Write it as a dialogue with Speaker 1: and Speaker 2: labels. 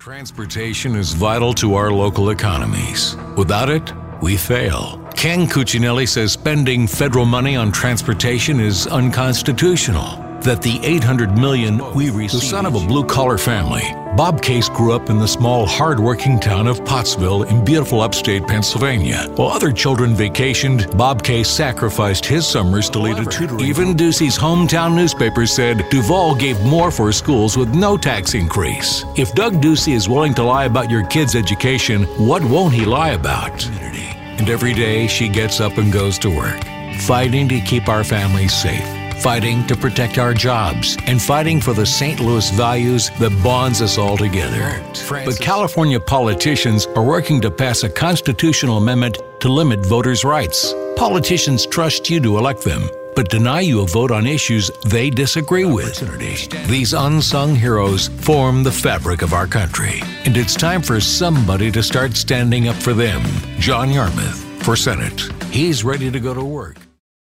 Speaker 1: Transportation is vital to our local economies. Without it, we fail. Ken Cuccinelli says spending federal money on transportation is unconstitutional. That the $800 million we receive. The son of a blue-collar family, Bob Case grew up in the small, hard-working town of Pottsville in beautiful upstate Pennsylvania. While other children vacationed, Bob Case sacrificed his summers to lead a tutoring. Even Ducey's hometown newspaper said Duval gave more for schools with no tax increase. If Doug Ducey is willing to lie about your kids' education, what won't he lie about? And every day she gets up and goes to work, fighting to keep our families safe. Fighting to protect our jobs, and fighting for the St. Louis values that bonds us all together. But California politicians are working to pass a constitutional amendment to limit voters' rights. Politicians trust you to elect them, but deny you a vote on issues they disagree with. These unsung heroes form the fabric of our country, and it's time for somebody to start standing up for them. John Yarmuth for Senate. He's ready to go to work.